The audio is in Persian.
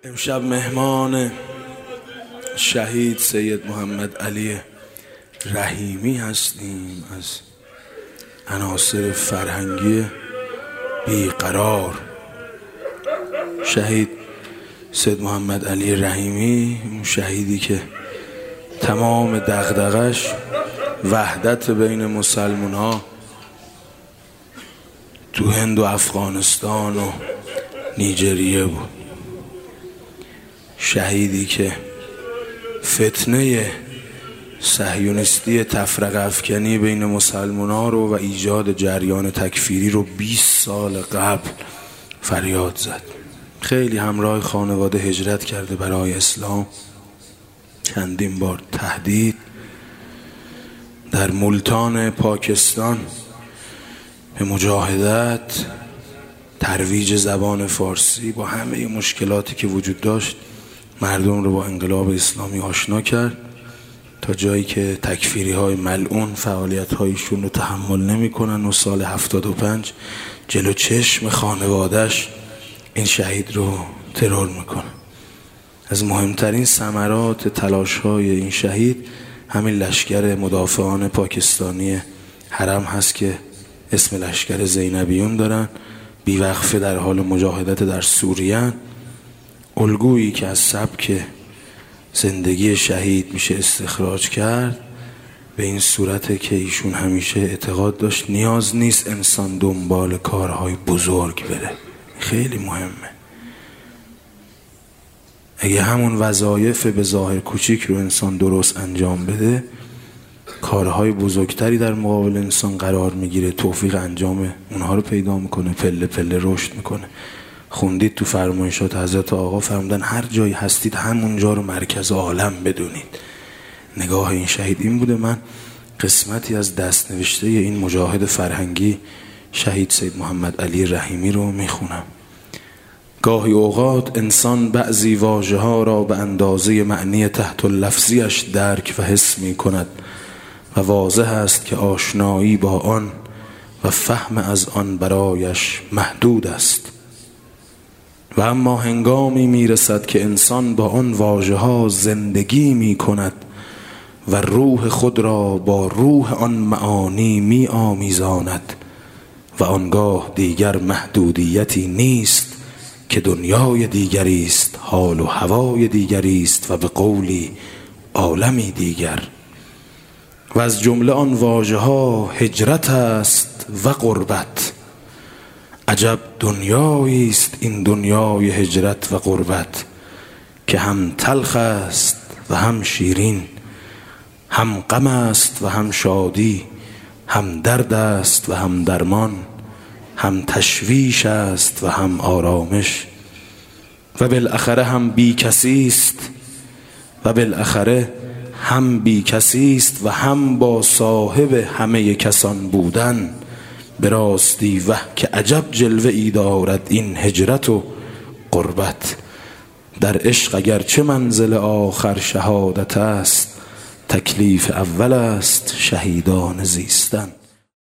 امشب مهمان شهید سید محمد علی رحیمی هستیم از عناصر فرهنگی بیقرار. شهید سید محمد علی رحیمی، اون شهیدی که تمام دغدغش وحدت بین مسلمان ها تو هند و افغانستان و نیجریه بود. شهیدی که فتنه صهیونیستی تفرقه افکنی بین مسلمان ها رو و ایجاد جریان تکفیری رو 20 سال قبل فریاد زد. خیلی همراه خانواده هجرت کرده برای اسلام، چندین بار تهدید در ملتان پاکستان به مجاهدت، ترویج زبان فارسی، با همه مشکلاتی که وجود داشت مردم رو با انقلاب اسلامی آشنا کرد، تا جایی که تکفیری های ملعون فعالیت هایشون رو تحمل نمی کنن و سال 75 جلو چشم خانوادهش این شهید رو ترور میکنن. از مهمترین ثمرات تلاش های این شهید همین لشکر مدافعان پاکستانی حرم هست که اسم لشکر زینبیون دارن، بیوقفه در حال مجاهدت در سوریه. الگویی که از سبک زندگی شهید میشه استخراج کرد به این صورته که ایشون همیشه اعتقاد داشت نیاز نیست انسان دنبال کارهای بزرگ بره. خیلی مهمه. اگه همون وظایف به ظاهر کوچیک رو انسان درست انجام بده، کارهای بزرگتری در مقابل انسان قرار میگیره، توفیق انجام اونها رو پیدا میکنه، پله پله رشد میکنه. خوندید تو فرمایشات حضرت آقا فرمودن هر جایی هستید همونجا رو مرکز عالم بدونید. نگاه این شهید این بوده. من قسمتی از دست نوشته این مجاهد فرهنگی شهید سید محمد علی رحیمی رو میخونم. گاهی اوقات انسان بعضی واژه ها را به اندازه معنی تحت اللفظیش درک و حس می کند و واضح است که آشنایی با آن و فهم از آن برایش محدود است. و اما هنگامی می رسد که انسان با آن واژه ها زندگی می کند و روح خود را با روح آن معانی می آمیزاند و آنگاه دیگر محدودیتی نیست که دنیای دیگری است، حال و هوای دیگری است و به قولی عالمی دیگر. و از جمله آن واژه ها هجرت است و غربت. عجب دنیایی است این دنیای هجرت و غربت که هم تلخ است و هم شیرین، هم غم است و هم شادی، هم درد است و هم درمان، هم تشویش است و هم آرامش، و بالاخره هم بی کسی است و بالاخره هم بی کسی است و هم با صاحب همه کسان بودن. به راستی وه که عجب جلوه ای دارد این هجرت و غربت. در عشق اگر چه منزل آخر شهادت است، تکلیف اول است شهیدان زیستن.